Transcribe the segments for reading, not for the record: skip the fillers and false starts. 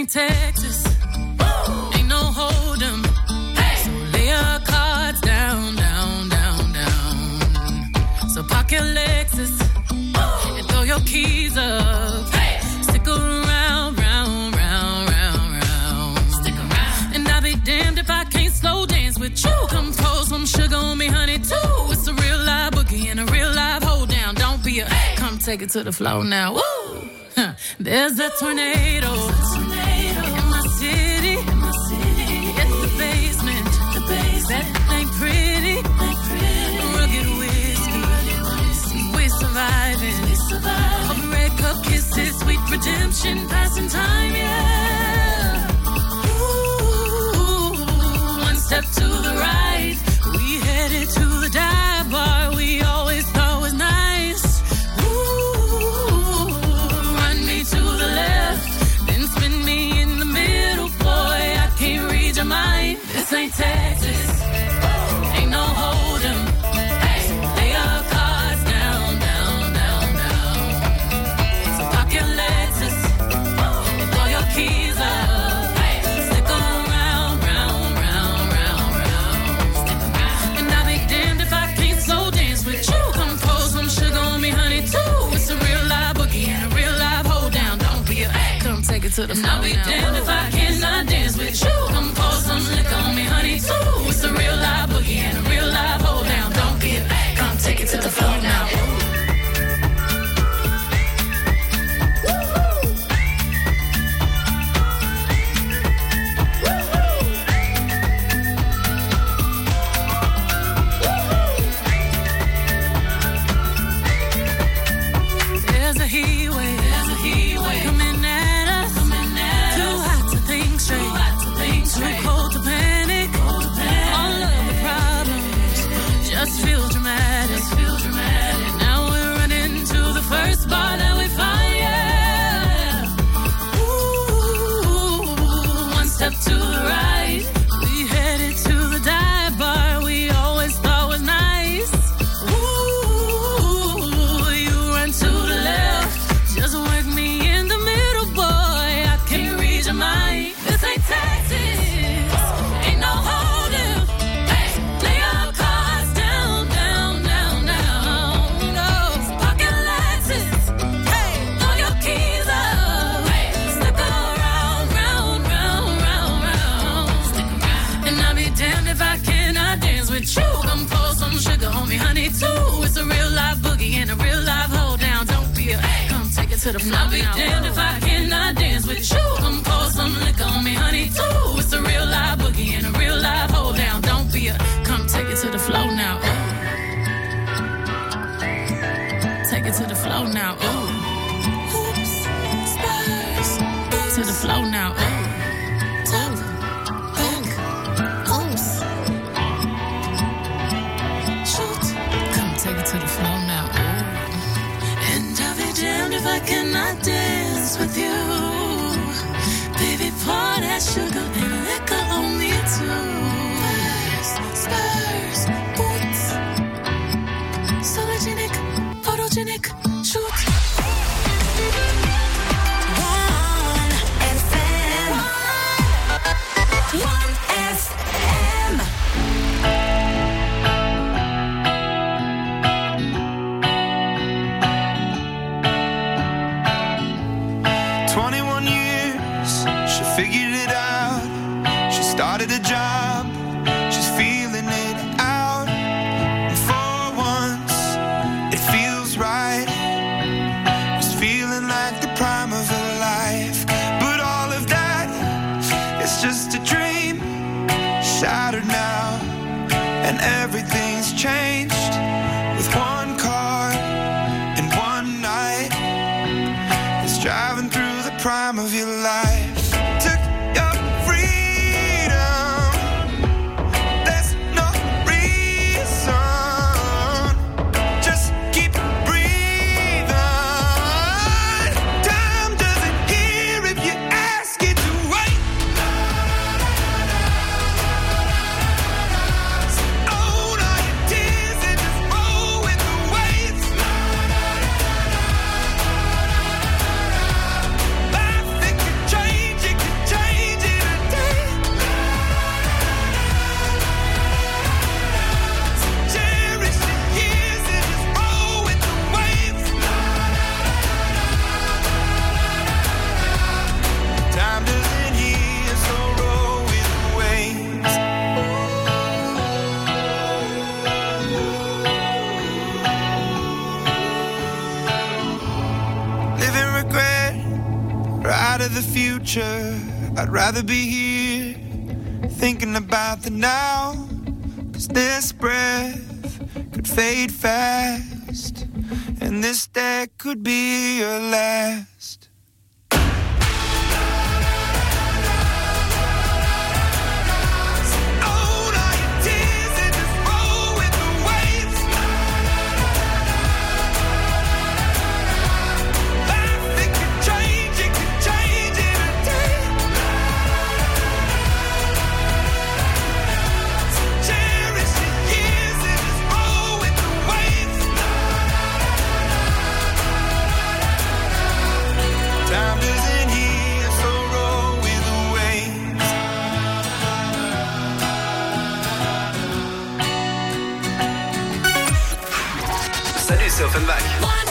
ain't Texas. Ain't no hold 'em. So lay your cards down, down, down, down. So park your Lexus and throw your keys up. Stick around, round, round, round, round. Stick around. And I'll be damned if I can't slow dance with you. Come pour some sugar on me, honey, too. It's a real live boogie and a real live hold down. Don't be a come take it to the floor now. Woo! There's a tornado in my city. It's the basement. That ain't pretty. Rugged whiskey. We surviving. Over red cup kisses, sweet redemption, passing time, yeah. Ooh, one step to the right. We headed to the dive bar we always thought was nice. To the left, then spin me in the middle, boy, I can't read your mind. This ain't Texas, ain't no hold 'em. Lay your cards down, down, down, down. So park your Lexus and throw your keys up. Stick around, round, round, round, round. And I'll be damned if I can't slow dance with you. Come pour some sugar on me, honey, too. It's a real live boogie and a real live hold down. Don't be a come take it to the floor. I'll be damned if I cannot dance with you. Come pour some liquor on me, honey, too. It's a real live boogie and a real live hold down. Don't be a come take it to the floor now. There's a heat wave coming at us. Too hot to think straight. Too cold to panic. All of the problems just feel dramatic. Now we're running to the first bar that we find, yeah. Ooh, one step to the right. We headed to the dive bar we always thought was nice. Ooh, you run to the left. Just work me in the middle, boy. I can't read your mind. This ain't Texas. Ain't no holding. Lay your cards down, down, down, down. No, pocket Lexus. Throw your keys up. Stick around, round, round, round, round. And I'll be damned if I cannot dance with you. Come pour some sugar on me, honey, too. It's a real live boogie and a real live hold down. Don't be a take it to the floor. I'll be damned if I cannot dance with you. Come pour some liquor on me, honey, too. It's a real live boogie and a real live hold down. Don't be a come take it to the floor now. Ooh. Take it to the floor now. Ooh. Oops, Spurs. To the floor now. Ooh. Oops. Shoot. Come take it to the floor now. Ooh. And I'll be damned if I cannot dance with you. Baby, pour that sugar and liquor on me too. Spurs, boots, sologenic, photogenic, shoot. One FM. One FM. 21 years, she figured it out. She started a job, she's feeling it out. And for once, it feels right. It's feeling like the prime of her life. But all of that is just a dream, shattered now. And everything's changed with one car and one night. It's driving through the prime of your life. Took I'd rather be here, thinking about the now. 'Cause this breath could fade fast, and this day could be your last. C'est Offenbach.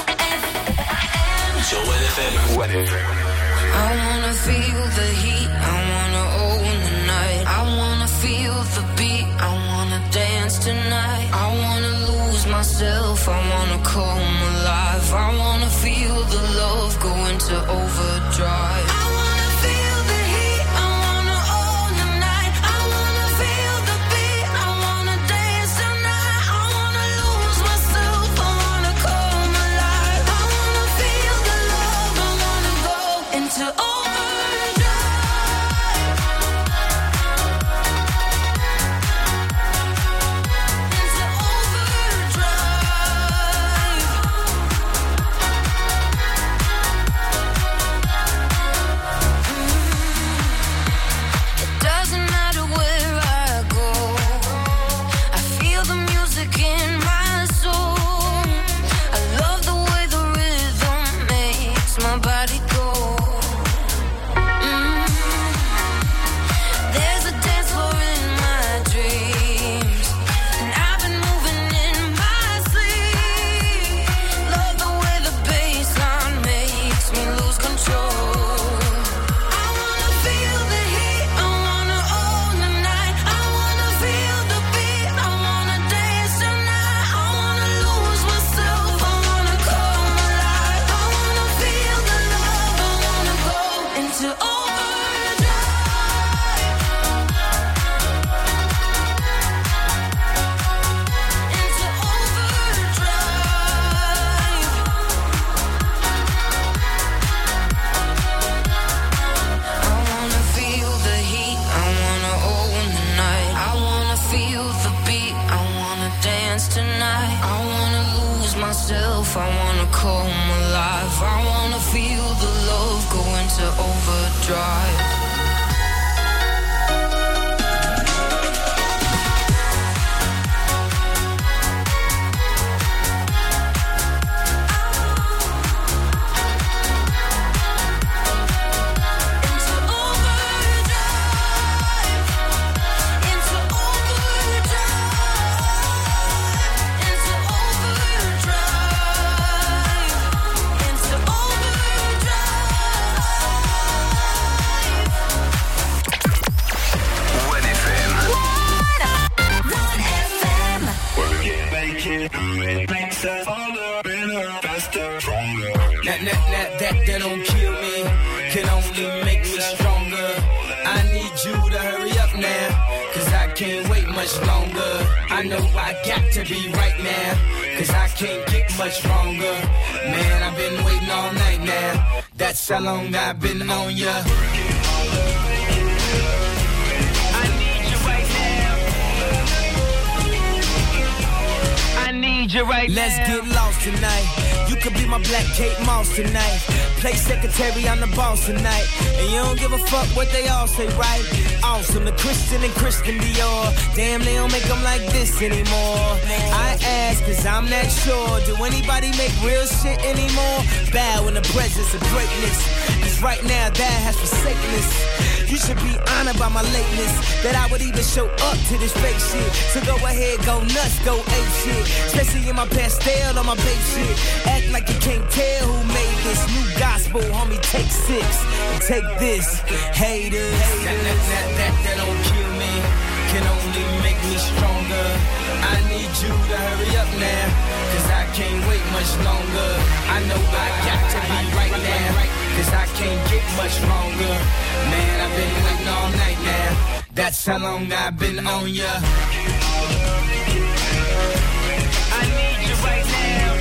Sur 1FM. 1FM. I wanna feel the heat, I wanna own the night. I wanna feel the beat, I wanna dance tonight. I wanna lose myself, I wanna come alive. I wanna feel the love go into overdrive. I wanna feel the heat, I wanna own the night. I wanna feel the beat, I wanna dance tonight. I wanna lose myself, I wanna come alive. I wanna feel the love, I wanna go into overdrive. I wanna come alive. I wanna feel the love go into overdrive. That don't kill me, can only make me stronger. I need you to hurry up now, 'cause I can't wait much longer. I know I got to be right now, 'cause I can't get much stronger. Man, I've been waiting all night now, that's how long I've been on ya. I need you right now. I need you right now. Let's get lost tonight. You could be my Black Kate Moss tonight. Play secretary, I'm the boss tonight. And you don't give a fuck what they all say, right? Awesome, the Christian and Christian Dior. Damn, they don't make them like this anymore. I ask, 'cause I'm not sure. Do anybody make real shit anymore? Bow in the presence of greatness. 'Cause right now, that has forsaken us. You should be honored by my lateness, that I would even show up to this fake shit. So go ahead, go nuts, go ape shit. Especially in my pastel on my babe shit. Act like you can't tell who made this new gospel, homie. Take 6 and take this, haters. That don't kill me, can only make me stronger. I need you to hurry up now, 'cause I can't wait much longer. I know I got to be right now, 'cause I can't get much longer. Man, I've That's how long I've been on ya. I need you right now.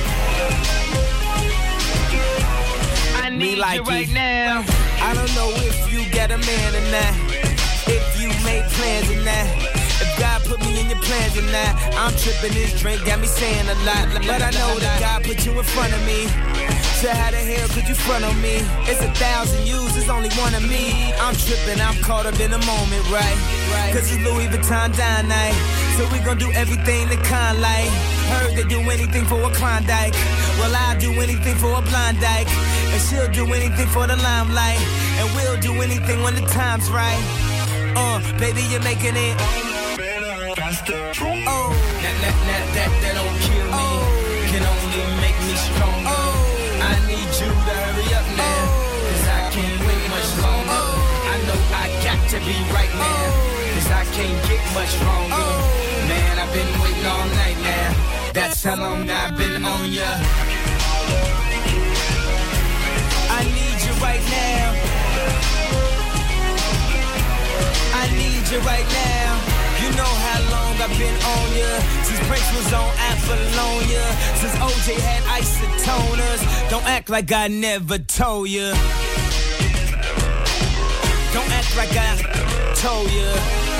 I need you right now. I don't know if you got a man or not, if you made plans or not, if God put me in your plans or not. I'm tripping, this drink got me saying a lot, but I know that God put you in front of me. So how the hell could you front on me? It's 1,000 yous, it's only one of me. I'm tripping, I'm caught up in the moment, right? Cause it's Louis Vuitton dine night, so we gon' do everything the kind like. Heard they do anything for a Klondike, well I'll do anything for a blind dyke, and she'll do anything for the limelight, and we'll do anything when the time's right. Baby, you're making it oh, that don't kill me, can only make me stronger. I need you to hurry up now, cause I can't wait much longer. I know I got to be right now, cause I can't get much longer. Man, I've been waiting all night now. That's how long I've been on ya. I need you right now. I need you right now. You know how long I've been on ya, since Prince was on Apollonia, since OJ had isotoners. Don't act like I never told ya. Don't act like I told ya.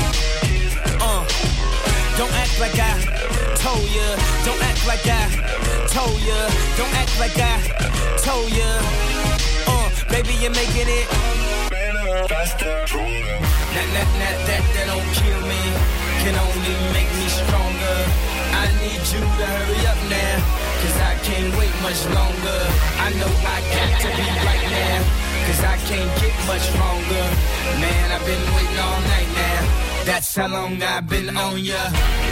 Don't act like I told ya. Don't act like I told ya. Don't act like I told ya. Baby, you're making it better, faster, stronger. That don't kill me, can only make me stronger. I need you to hurry up now, cause I can't wait much longer. I know I got to be right now, cause I can't get much longer. Man, I've been waiting all night now. That's how long I've been on ya.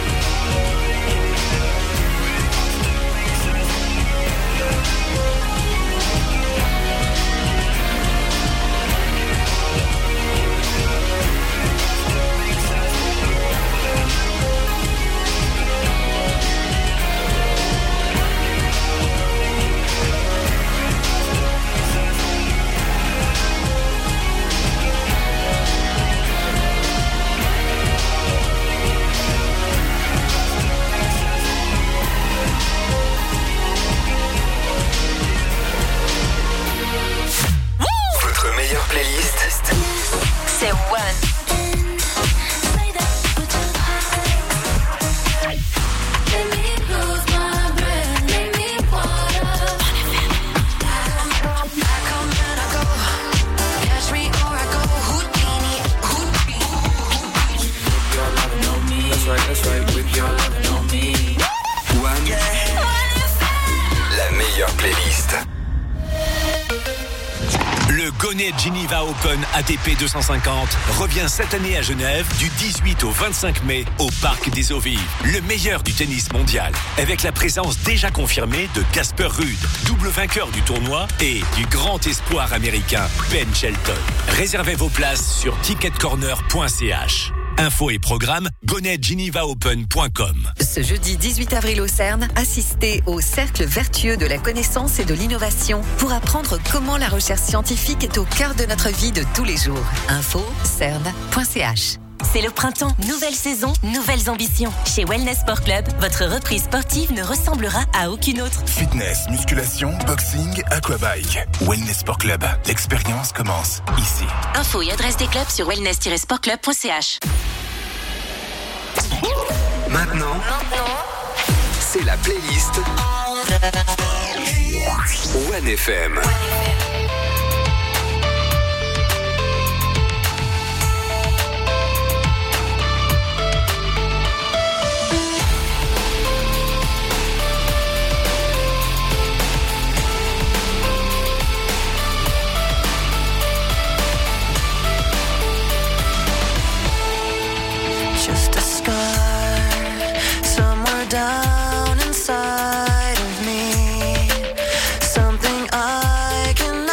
Playlist, c'est One. That's right, with your love on me. One, la meilleure playlist. Le Gonnet Geneva Open ATP 250 revient cette année à Genève du 18 au 25 mai au Parc des Eaux Vives. Le meilleur du tennis mondial, avec la présence déjà confirmée de Casper Ruud, double vainqueur du tournoi, et du grand espoir américain Ben Shelton. Réservez vos places sur ticketcorner.ch. Infos et programmes gonnetgenevaopen.com. Ce jeudi 18 avril au CERN, assistez au Cercle vertueux de la connaissance et de l'innovation pour apprendre comment la recherche scientifique est au cœur de notre vie de tous les jours. Info cern.ch. C'est le printemps, nouvelle saison, nouvelles ambitions. Chez Wellness Sport Club, votre reprise sportive ne ressemblera à aucune autre. Fitness, musculation, boxing, aquabike. Wellness Sport Club, l'expérience commence ici. Infos et adresse des clubs sur wellness-sportclub.ch. Maintenant, c'est la playlist One FM. Just a scar somewhere down inside of me, something I can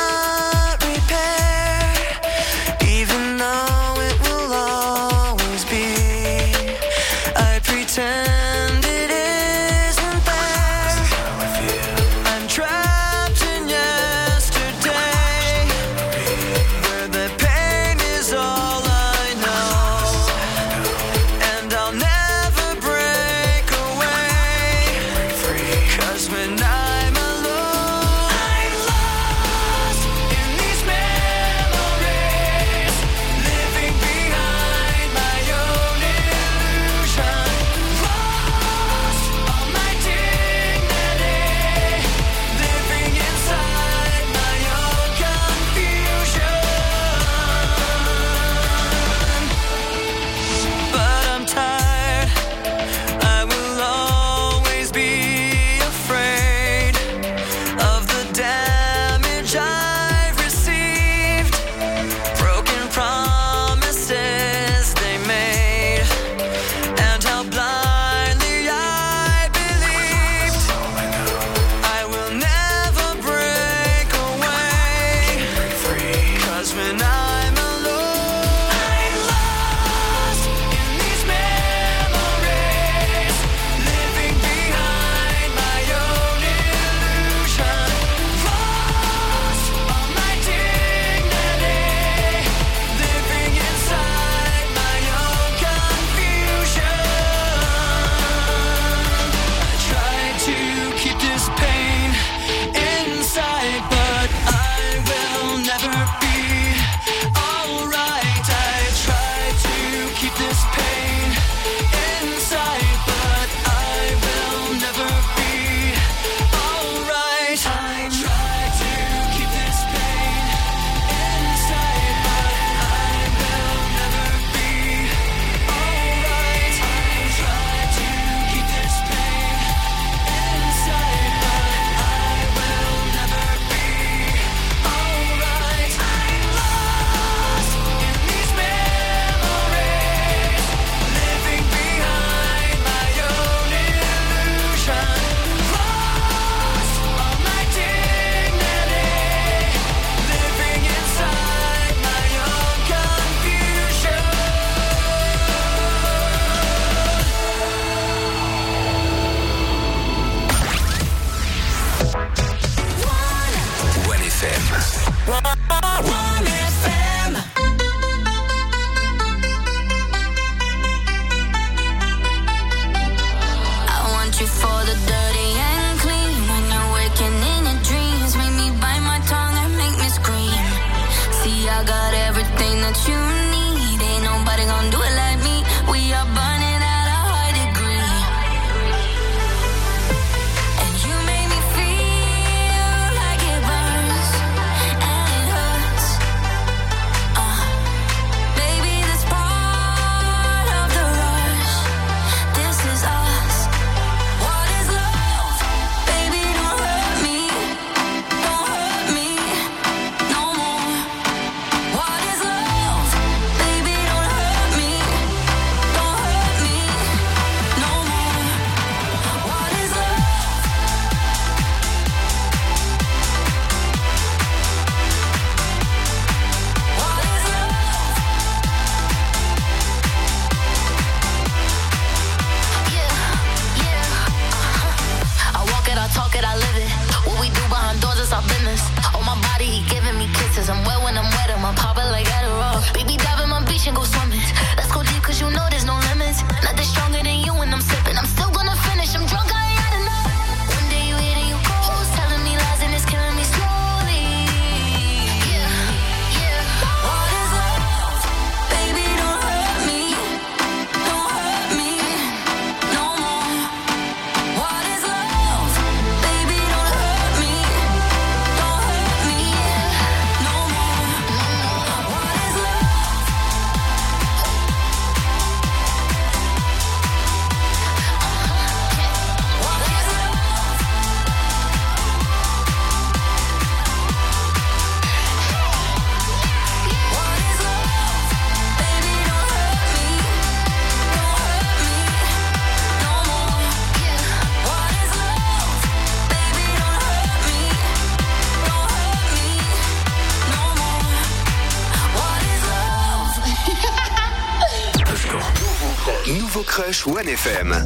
Nouveau Crush One FM.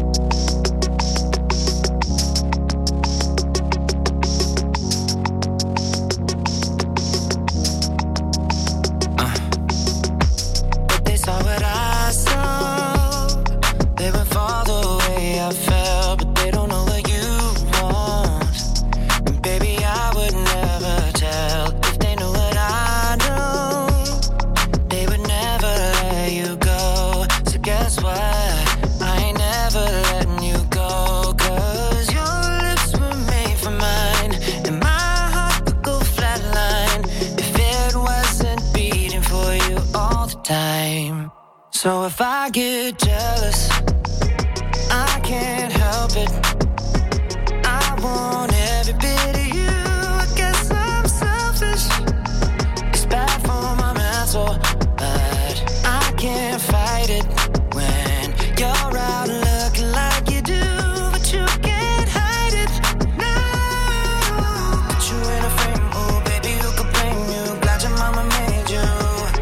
So if I get jealous, I can't help it. I want every bit of you. I guess I'm selfish. It's bad for my mental, but I can't fight it when you're out looking like you do, but you can't hide it. No, put you in a frame, oh baby, who could blame you? Glad your mama made you.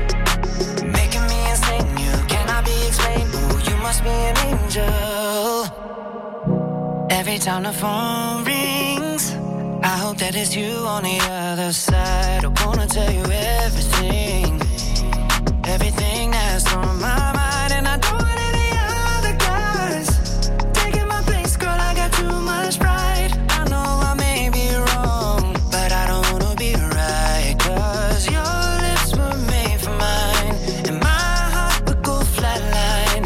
Must be an angel. Every time the phone rings, I hope that it's you on the other side. I wanna tell you everything, everything that's on my mind, and I don't want any other guys taking my place, girl. I got too much pride. I know I may be wrong, but I don't wanna be right, 'cause your lips were made for mine, and my heart would go flatline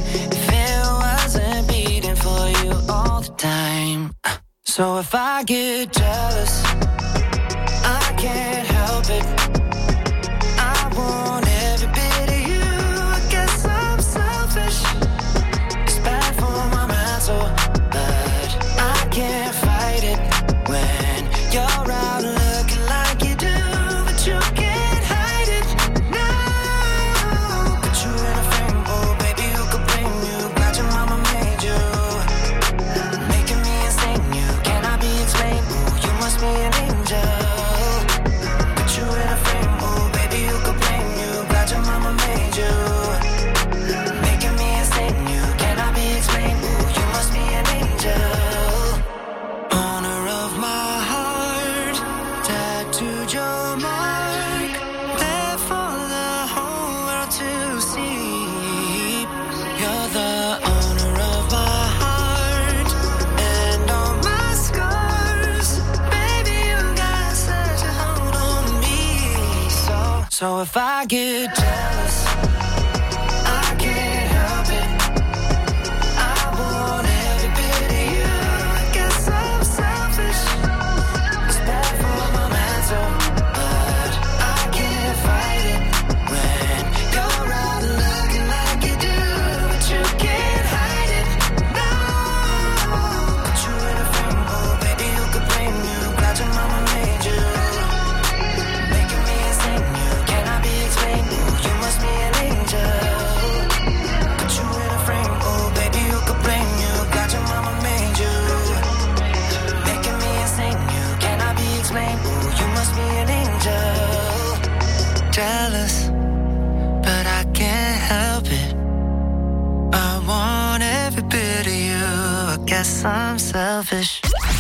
for you all the time. So if I get jealous, I can't help it. I want every bit of you. I guess I'm selfish. It's bad for my mental, but I can't fight it when you're out looking like you do, but you can't hide it. No, put you in a frame, oh baby, who could blame you? Glad your mama made you. Be an angel. Put you in a frame, oh baby, who could blame you? Glad your mama made you. Making me insane, you cannot be explained. Ooh, you must be an angel. Owner of my heart, tattooed your mark, there for the whole world to see. You're the owner of my heart and all my scars. So if I get jealous, I can't help it. I want every bit of you. I guess I'm selfish. It's bad for my mental, but I can't fight it when you're out looking like you do, but you can't hide it. No, put you in a frame, oh baby, who could blame you? Glad your mama made you. Making me insane, you cannot be explained. Ooh, you must be an angel. Put you in a frame, oh baby, who could blame you? Glad your mama made you. Making me insane, you cannot be explained. Ooh, you must be an angel. Jealous, but I can't help it. I want every bit of you. I guess I'm selfish.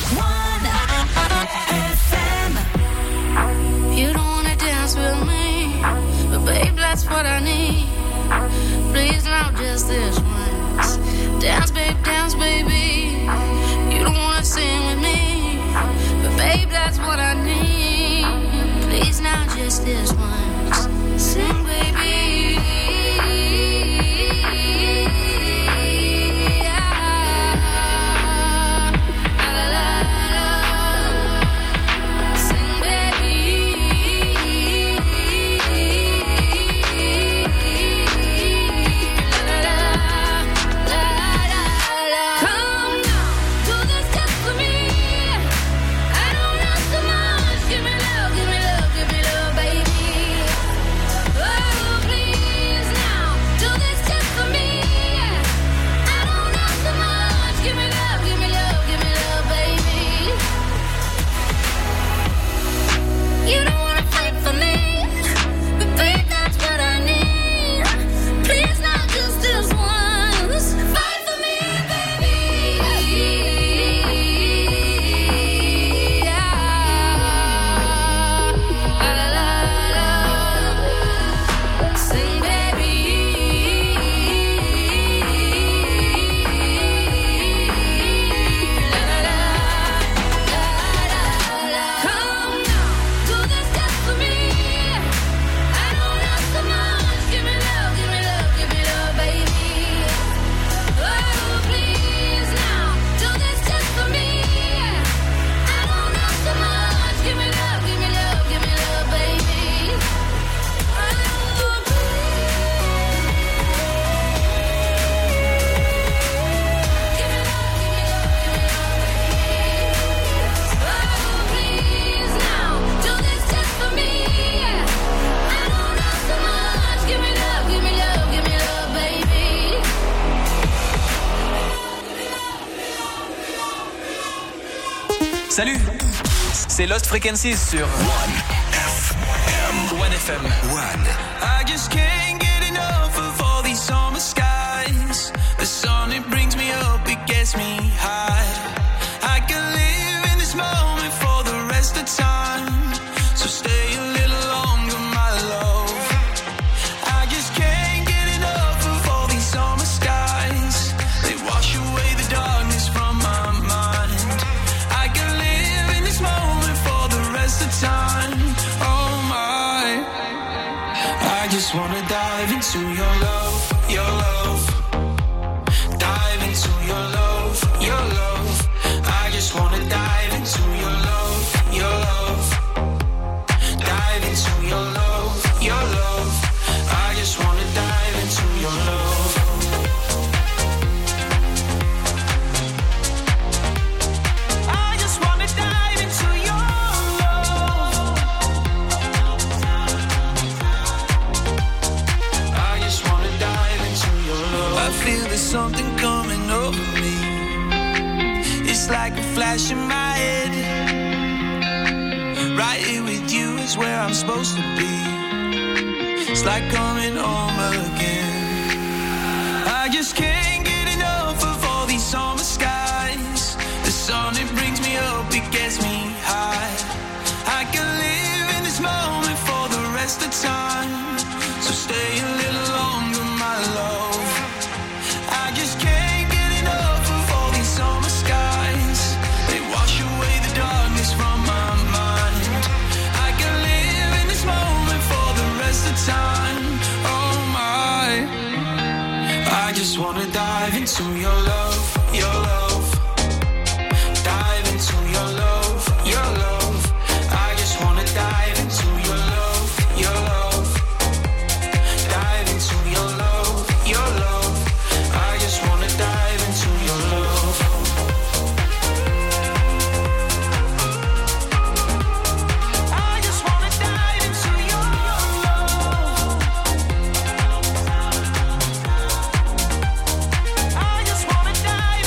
You don't wanna dance with me, but babe, that's what I need. Please, now just this once. Dance, baby. You don't wanna sing with me, but babe, that's what I need. Please, now just this once. Sing, baby. Give me love, baby. Oh, Salut, c'est Lost Frequencies sur One FM. I just can't get enough of all these summer skies. The sun, it brings me up, it gets me high. I can live in this moment for the rest of time. So stay a little longer, my love. I just can't get enough of all these summer skies. They wash away the darkness from my mind. I can live in this moment for the rest of time. Oh my, I just wanna dive into your love, your love. Dive into your love, your love. I just wanna dive into your love, your love. Dive into your love, your love. I just wanna dive into your love. I just wanna dive into your love. I just wanna dive into your love. I feel there's something coming over me. It's like a flash in my head. Right here with you is where I'm supposed to be. It's like coming home again. I just can't get enough of all these summer skies. The sun, it brings me up, it gets me high. I can live in this moment for the rest of time. So stay a little longer, my love. I just can't get enough of all these summer skies. They wash away the darkness from my mind. I can live in this moment for the rest of time. Oh my, I just wanna dive into your love, your love. Dive into your love, your love. I just wanna dive into your love, your love. Dive into your love, your love. I just wanna dive into your love. I just wanna dive into your love. I just wanna dive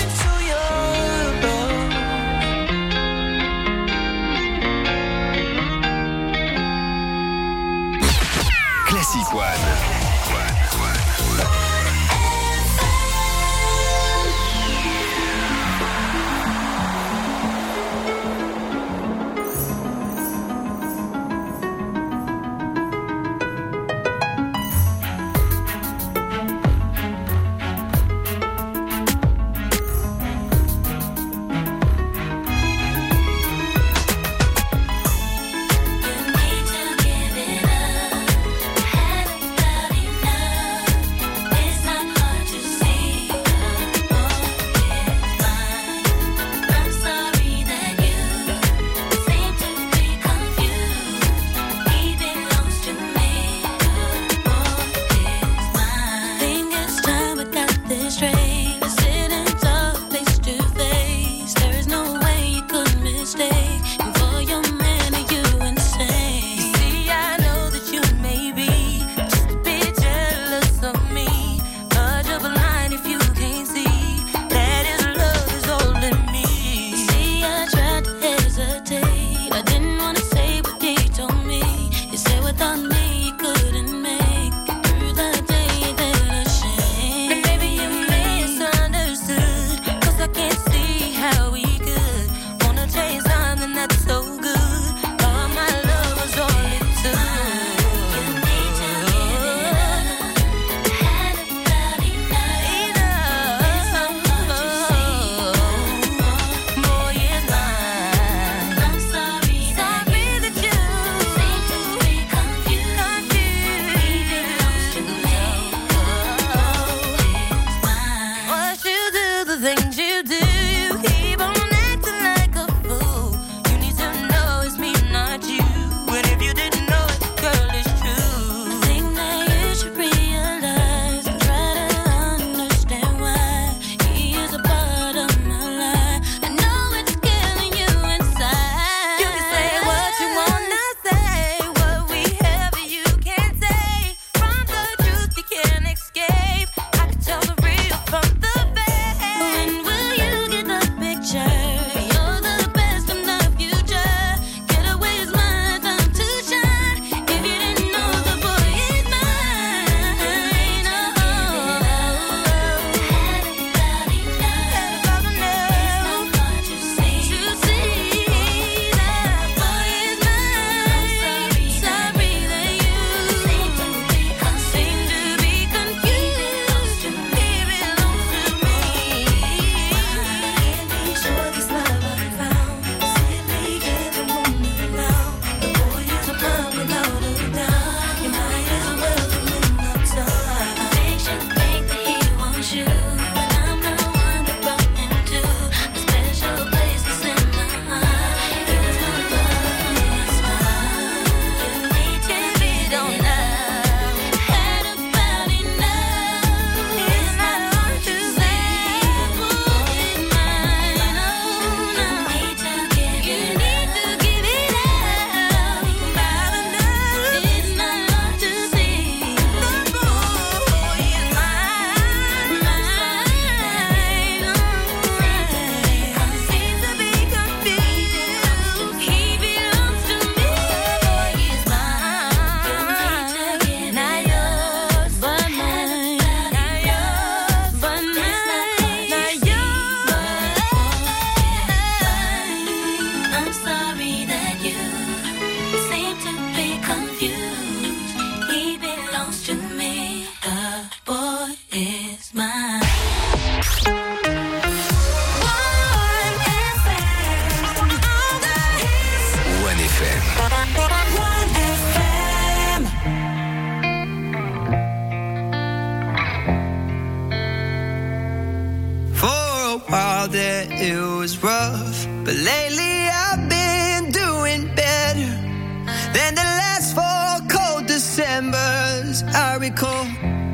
yeah, it was rough, but lately I've been doing better than the last 4 cold Decembers I recall.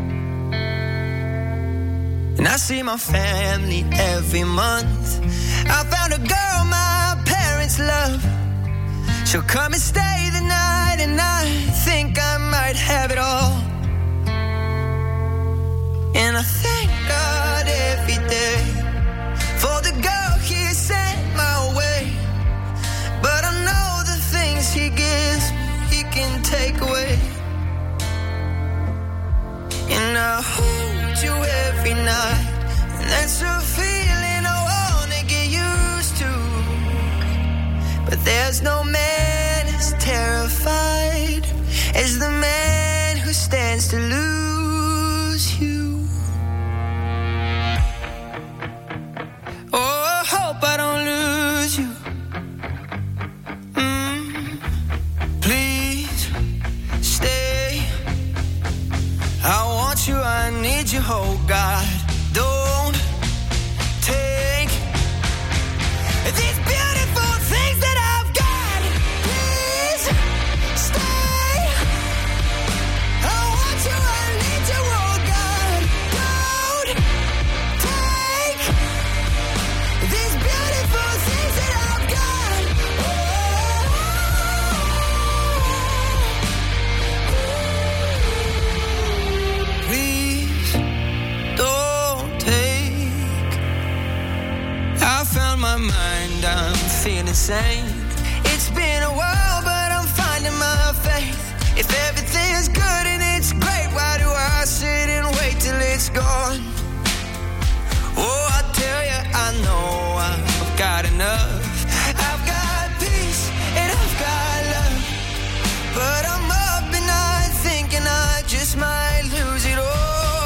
And I see my family every month. I found a girl my parents love. She'll come and stay the night, and I think I might have it all. And I thank God every day for the girl He sent my way. But I know the things He gives He can take away. And I hold you every night, and that's a feeling I wanna get used to. But there's no man as terrified as the man who stands to lose you. Oh, I hope I don't lose you. Please stay. I want you, I need you, oh God. Don't take these beautiful things that I've got. Please stay. I want you, I need you, oh God. Don't take these beautiful things that I've got. Please don't take. I found my mind, I'm feeling sane. It's been a while, but I'm finding my faith. If everything's good and it's great, why do I sit and wait till it's gone? Oh, I tell you, I know I've got enough. I've got peace and I've got love, but I'm up and night thinking I just might lose it all.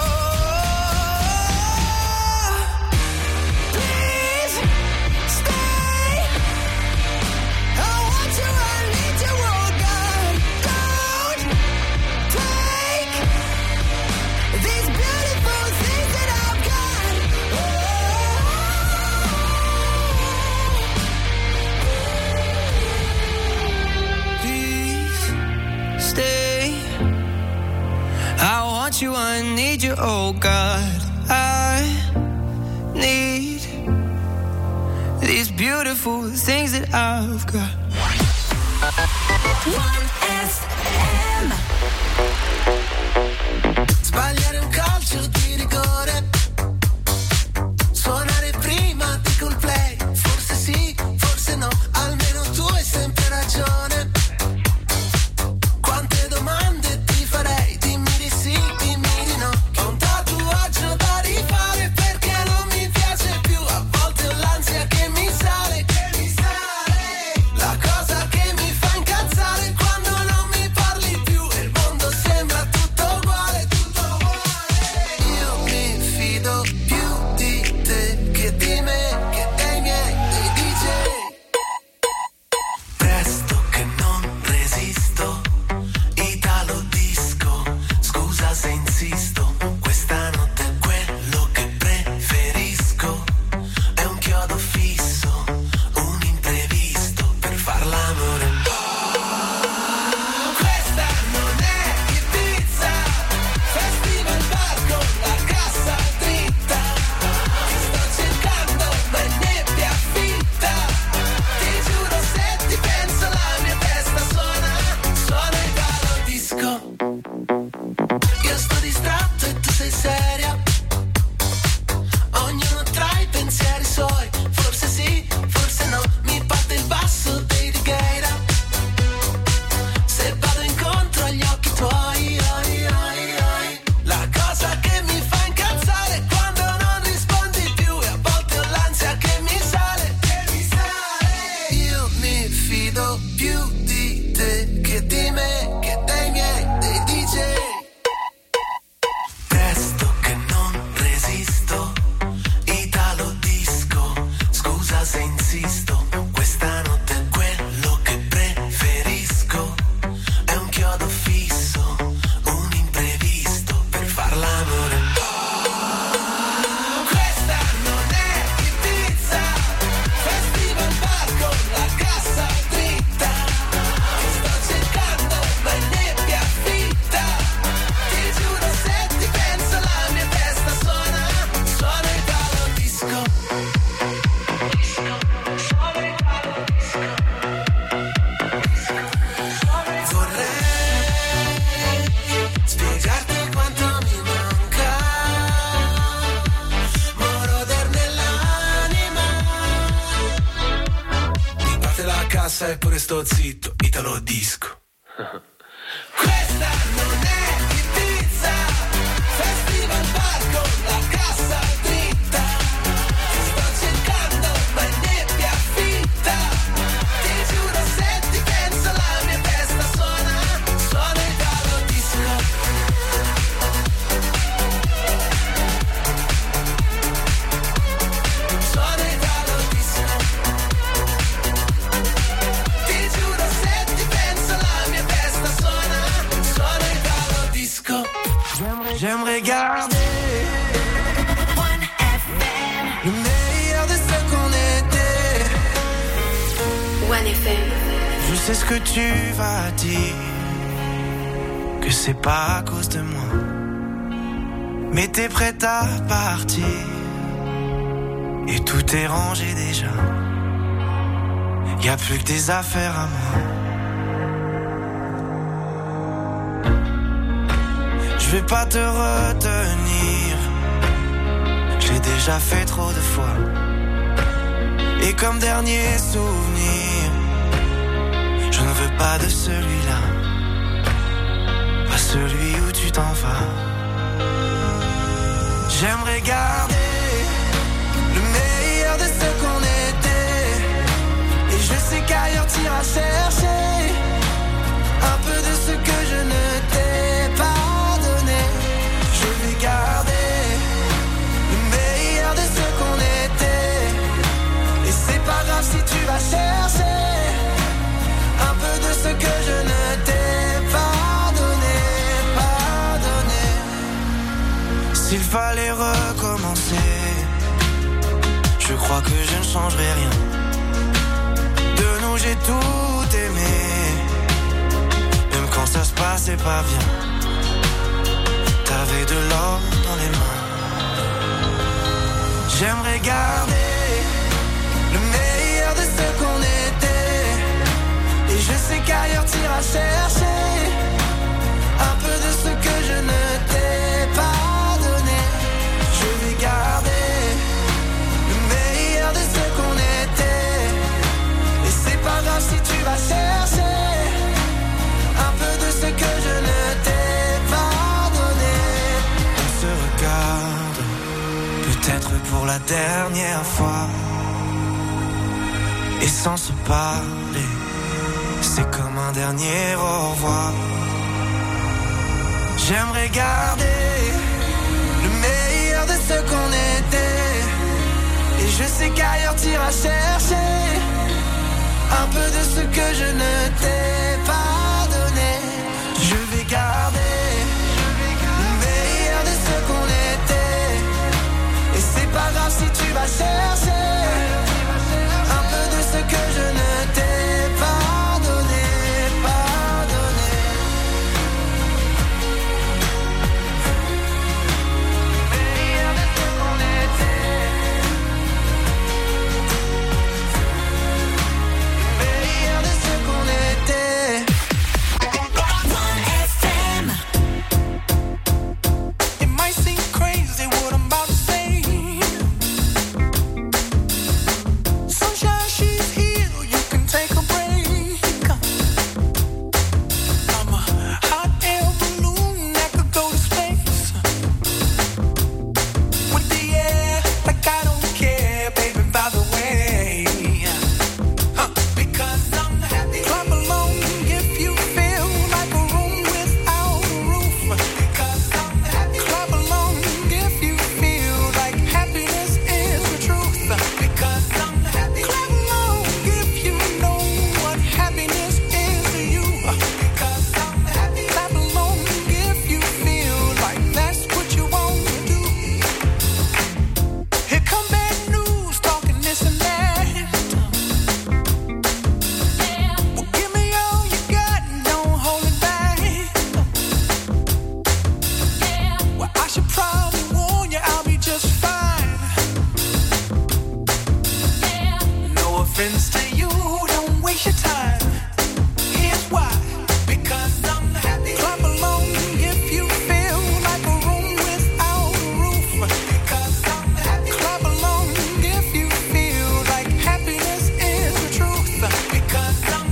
Please stay. I want you, I need you, oh God. Don't take these beautiful things that I've got. Please stay. I want you, I need you, oh God. I need these beautiful things that I've got. 1FM. Sbagliare un calcio di rigore, suonare prima di col play, forse sì, forse no, almeno tu hai sempre ragione. Quante domande ti farei, dimmi di sì, dimmi di no. Ho un tatuaggio da rifare perché non mi piace più, a volte ho l'ansia che mi sale, la cosa che mi fa incazzare quando non mi parli più e il mondo sembra tutto uguale, tutto uguale. salsa eppure sto zitto, Italo disco. Questa non è Ibiza, festival bar con la cassa dritta. Ti sto cercando ma è nebbia fitta. Ti giuro se ti penso la mia testa suona Italo disco. Suona Italo disco. Ti giuro se ti penso la mia testa suona Italo disco. J'aimerais garder le meilleur de ce qu'on était. One FM. Je sais ce que tu vas dire, que c'est pas à cause de moi, mais t'es prête à partir et tout est rangé déjà. Y a plus que des affaires à moi. Je vais pas te retenir, je l'ai déjà fait trop de fois. Et comme dernier souvenir, je ne veux pas de celui-là, pas celui où tu t'en vas. J'aimerais garder le meilleur de ce qu'on était. Et je sais qu'ailleurs t'iras chercher un peu de ce que je ne t'ai pas donné. Je vais garder le meilleur de ce qu'on était. Et c'est pas grave si tu vas chercher un peu de ce que je ne t'ai pas donné, pas donné. S'il fallait recommencer, je crois que je ne changerai rien. De nous j'ai tout aimé, même quand ça se passait pas bien. T'avais de l'or dans les mains. J'aimerais garder le meilleur de ce qu'on était. Et je sais qu'ailleurs t'iras chercher un peu de ce que je ne t'ai pas donné. Je vais garder le meilleur de ce qu'on était. Et c'est pas grave si tu vas chercher un peu de ce que je ne t'ai pas donné. On se regarde, peut-être pour la dernière fois. Et sans se parler, c'est comme un dernier au revoir. J'aimerais garder le meilleur de ce qu'on était. Et je sais qu'ailleurs t'iras chercher un peu de ce que je ne t'ai pas donné. Je vais garder le meilleur de ce qu'on était. Et c'est pas grave si tu vas chercher un peu de ce que je ne t'ai pas donné, pas donné. Le meilleur de ce qu'on était. Le meilleur de ce qu'on était. It might seem crazy what I'm about to say. Sunshine, she's here, you can take a break. I'm a hot air balloon that could go to space. With the air, like I don't care, baby, by the way. Because I'm happy. Clap along if you feel like a room without a roof. Because I'm happy. Clap along if you feel like happiness is the truth. Because I'm happy. Clap along if you know what happiness is to you. Because I'm happy. Clap along if you feel like that's what you want to do. Here come bad news, talking this and that. Well, give me all you got and don't hold it back. Well, I should probably warn you, I'll be just fine. No offense to you, don't waste your time. Here's why. Because I'm happy. Clap along if you feel like a room without a roof. Because I'm happy. Clap along if you feel like happiness is the truth. Because I'm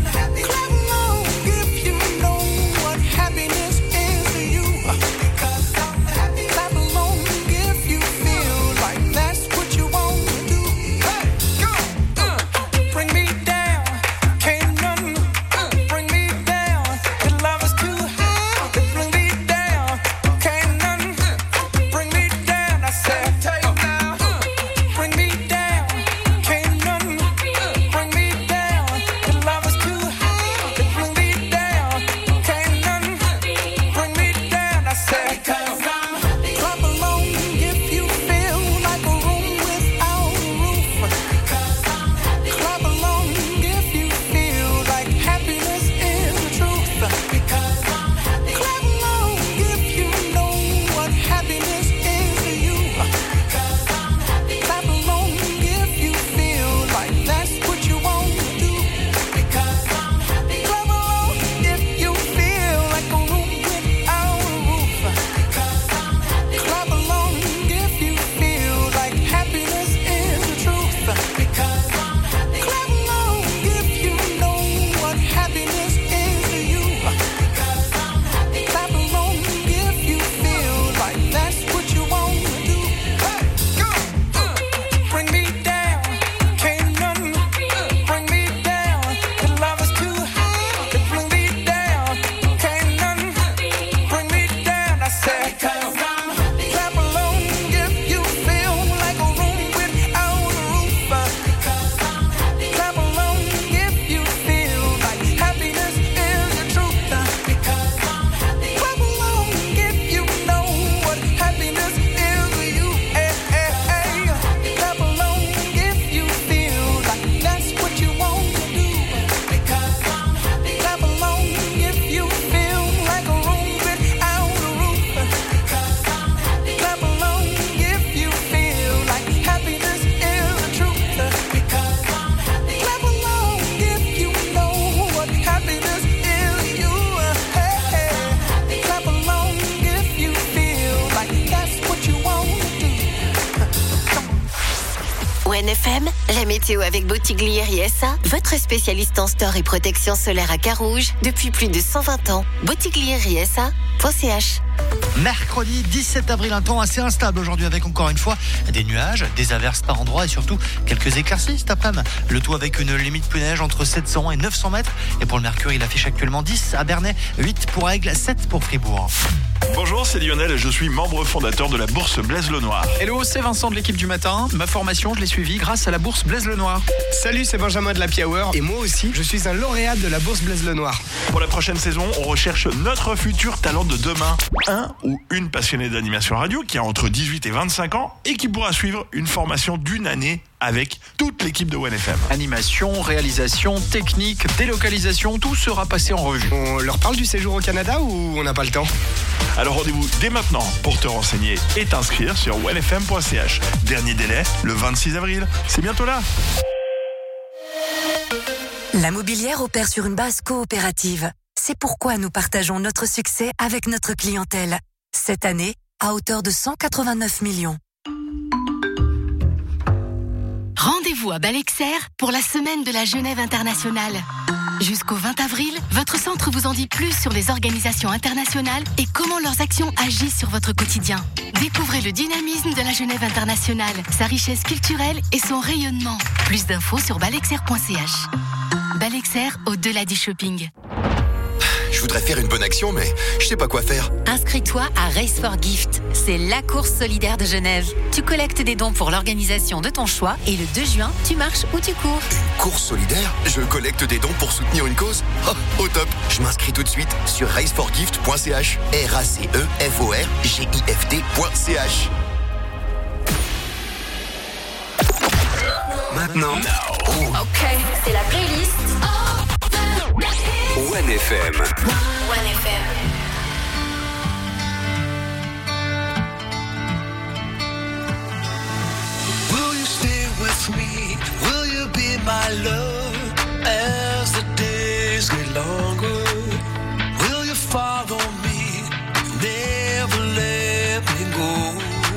ONFM, la météo avec Bottiglieri SA, votre spécialiste en store et protection solaire à Carouge depuis plus de 120 ans. Bottiglieri-SA.ch. Mercredi 17 avril, un temps assez instable aujourd'hui avec encore une fois des nuages, des averses par endroits et surtout quelques éclaircies cet après-midi. Le tout avec une limite plus neige entre 700 et 900 mètres. Et pour le mercure, il affiche actuellement 10 à Bernay, 8 pour Aigle, 7 pour Fribourg. Bonjour, c'est Lionel et je suis membre fondateur de la bourse Blaise-le-Noir. Hello, c'est Vincent de l'équipe du matin. Ma formation, je l'ai suivie grâce à la bourse Blaise-le-Noir. Salut, c'est Benjamin de l'Happy Hour et moi aussi, je suis un lauréat de la bourse Blaise-le-Noir. Pour la prochaine saison, on recherche notre futur talent de demain. Un ou une passionnée d'animation radio qui a entre 18 et 25 ans et qui pourra suivre une formation d'une année avec toute l'équipe de ONFM. Animation, réalisation, technique, délocalisation, tout sera passé en revue. On leur parle du séjour au Canada ou on n'a pas le temps ? Alors rendez-vous dès maintenant pour te renseigner et t'inscrire sur onfm.ch. Dernier délai, le 26 avril. C'est bientôt là. La Mobilière opère sur une base coopérative. C'est pourquoi nous partageons notre succès avec notre clientèle. Cette année, à hauteur de 189 millions. Rendez-vous à Balexer pour la semaine de la Genève internationale. Jusqu'au 20 avril, votre centre vous en dit plus sur les organisations internationales et comment leurs actions agissent sur votre quotidien. Découvrez le dynamisme de la Genève internationale, sa richesse culturelle et son rayonnement. Plus d'infos sur balexer.ch. Balexer, au-delà du shopping. Je voudrais faire une bonne action, mais je sais pas quoi faire. Inscris-toi à Race for Gift. C'est la course solidaire de Genève. Tu collectes des dons pour l'organisation de ton choix et le 2 juin, tu marches ou tu cours. Course solidaire ? Je collecte des dons pour soutenir une cause ? Oh, au top. Je m'inscris tout de suite sur raceforgift.ch. RACEFORGIFT.ch. Maintenant, Ok, c'est la playlist. ONFM. ONFM. Will you stay with me? Will you be my love as the days get longer? Will you follow me? Never let me go.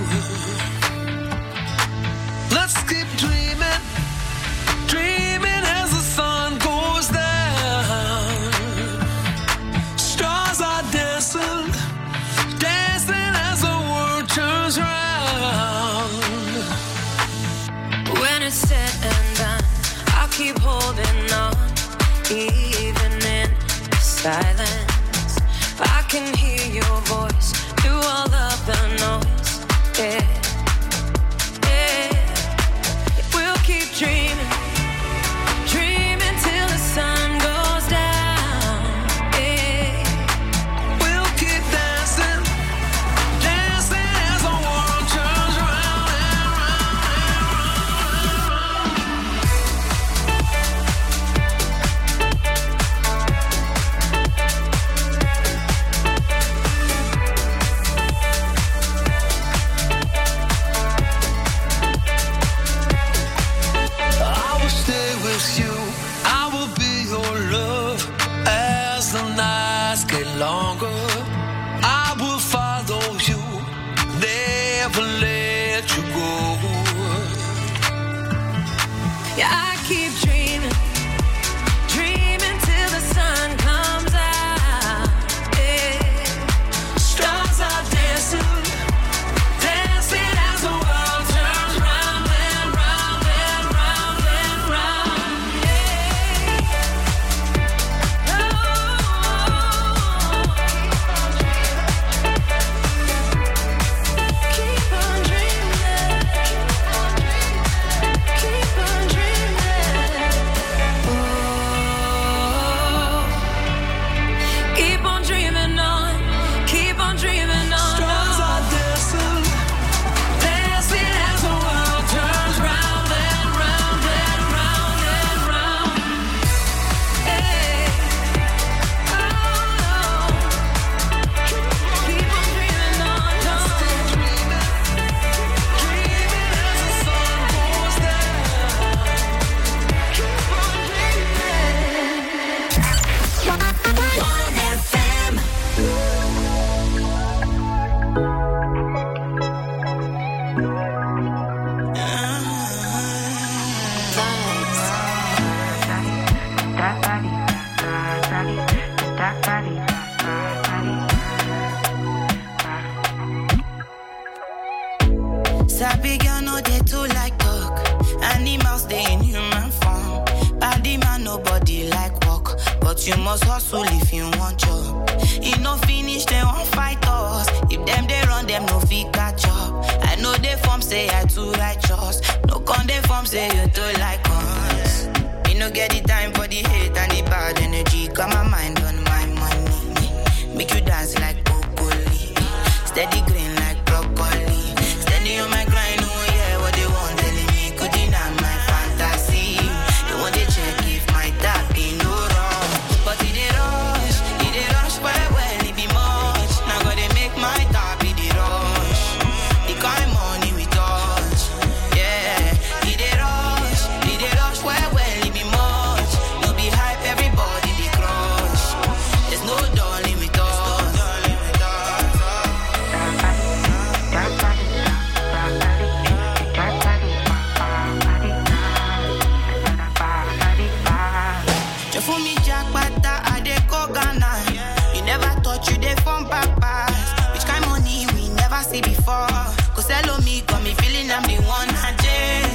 Let's keep dreaming, dreaming as the sun goes down. Stars are dancing, dancing as the world turns round. When it's said and done, I'll keep holding on, even in silence. I can hear your voice through all of the noise. Yeah, yeah. We'll keep dreaming, dreaming till the sun goes down. Yeah. We'll keep dancing, dancing as the world turns round and round and I will stay with you, I will be your love as the nights get longer. I will follow you, never let you go. Yeah, I keep dreaming, dreaming till the sun comes out. Yeah. Stars are dancing, dancing as the world turns round and round and round and round. Yeah. Keep on dreaming, keep on dreaming. Sabi girl no they too like talk. Animals they in human form. Body man nobody like walk, but you must hustle if you want job. You no finish they won't fight us. If them they run them no fit catch up. I know they form say I too righteous. No con they form say you too like us. Me no get the time for the hate and the bad energy. Got my mind on my money. Make you dance like broccoli. Steady green like broccoli. Steady on my grind, oh yeah, what they want telling me. Could deny my fantasy. They want to check if my tap be no wrong. But it they rush well, it be much. Now gotta make my tap be the rush. The kind money we touch, yeah. It they rush well, it be much. No be hype, everybody be crush. There's no darling with us. For me, Jack Pata, I dey go Ghana. You never thought you dey from papas. Which kind money we never see before. Cause hello me, got me feeling I'm the one. Ajay.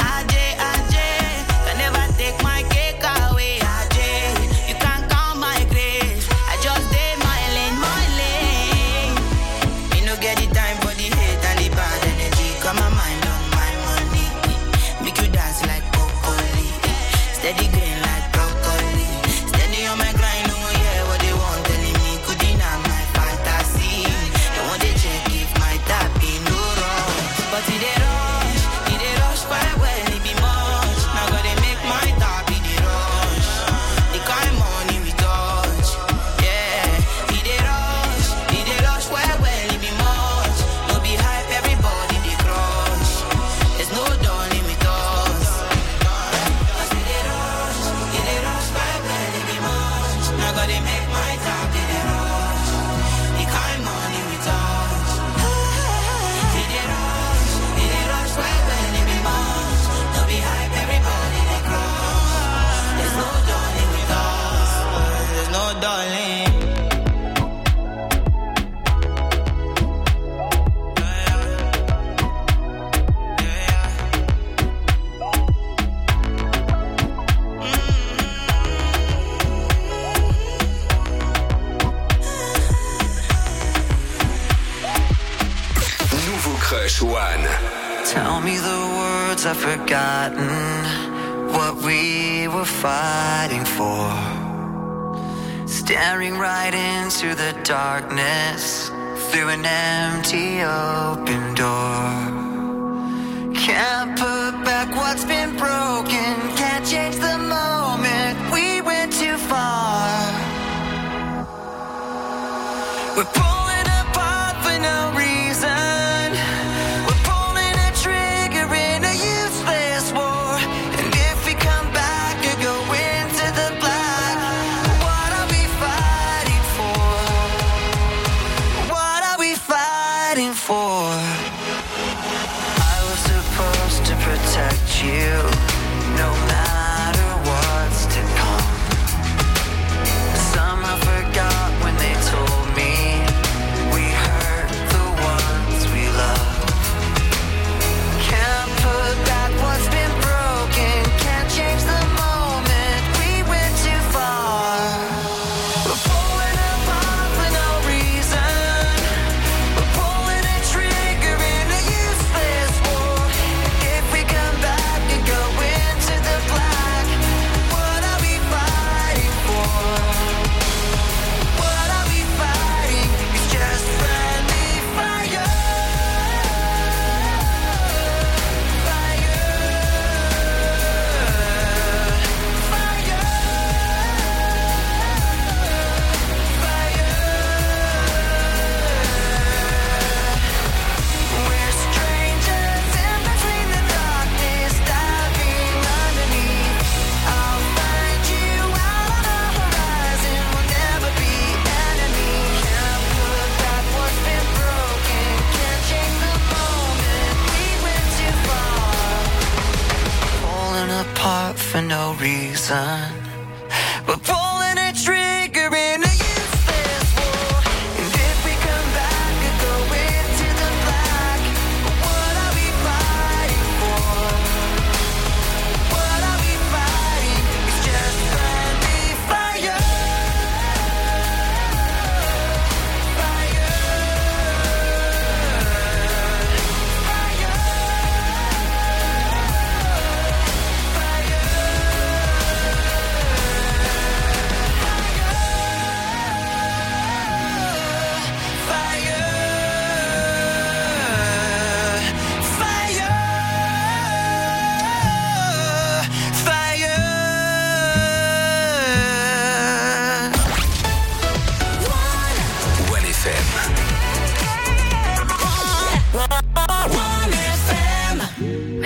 Can never take my cake away, Ajay. You can't count my grace. I just did my lane. Me no get the time for the hate and the bad energy. Got my mind on my money. Make you dance like broccoli. Steady green like broccoli. Steady on my grind, oh yeah, what they want telling me. Could deny my fantasy. They want to check if my tap be no wrong. But it they rush quite well, it be much. Now gotta make my tap be the rush. The kind money we touch, yeah. It they rush quite well, it be much. No be hype, everybody they crush. There's no darling with us. Cause it they rush quite well, it be much. Now gotta make my tap be the rush. The kind money we touch. It they rush quite well, it be much. No be hype, everybody they crush. There's no darling with us. There's no darling. Nouveau Crush One. Tell me the words I've forgotten, what we were fighting for. Staring right into the darkness, through an empty open door. Can't put back what's been broken, can't change the moment we went too far. We're pulling apart for no reason. We're pulling a trigger in a useless war. And if we come back and go into the black, what are we fighting for? What are we fighting for? I was supposed to protect you, no matter what's to come. Somehow forgot when they told me we hurt the ones we love. Can't put back what's been broken, can't change the moment we went too far. We're pulling apart for no reason. We're pulling a trigger in a useless war. If we come back and go into the black, what are we fighting for? What are we fighting? It's just friendly fire. We're strangers in between the darkness, diving underneath. I'll find you out on the horizon. We'll never be enemies. Can't put back what's been broken. Can't change the moment we went too far. Pulling apart for no reason. We're pulling a trigger in a useless war. And if we come back and go into the black, what are we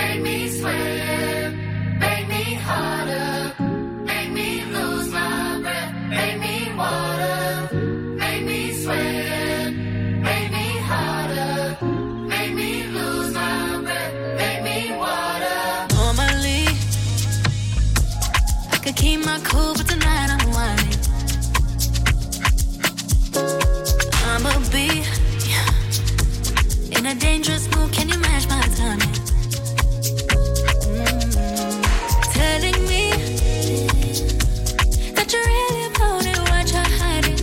make me sweat, make me harder, make me lose my breath, make me water, make me sweat, make me harder, make me lose my breath, make me water. Normally, I could keep my cool, but tonight I'm whining. I'ma be in a dangerous mood, can you match my timing? Telling me that you really about it, what you're hiding.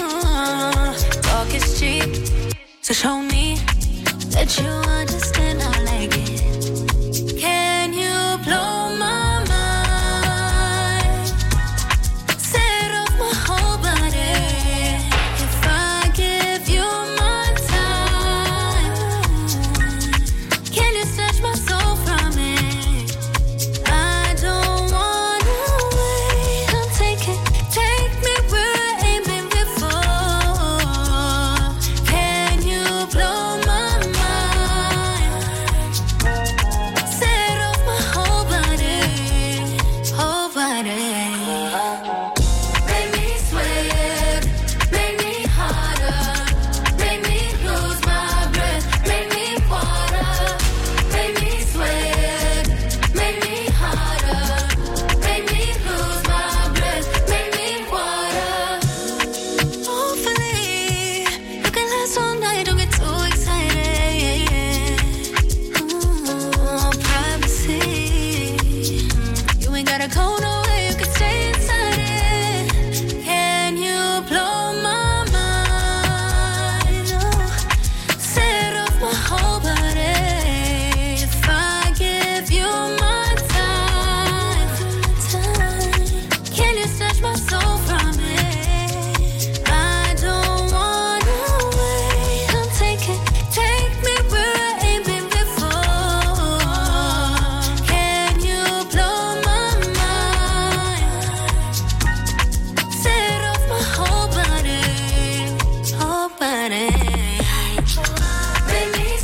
Talk is cheap, so show me that you understand how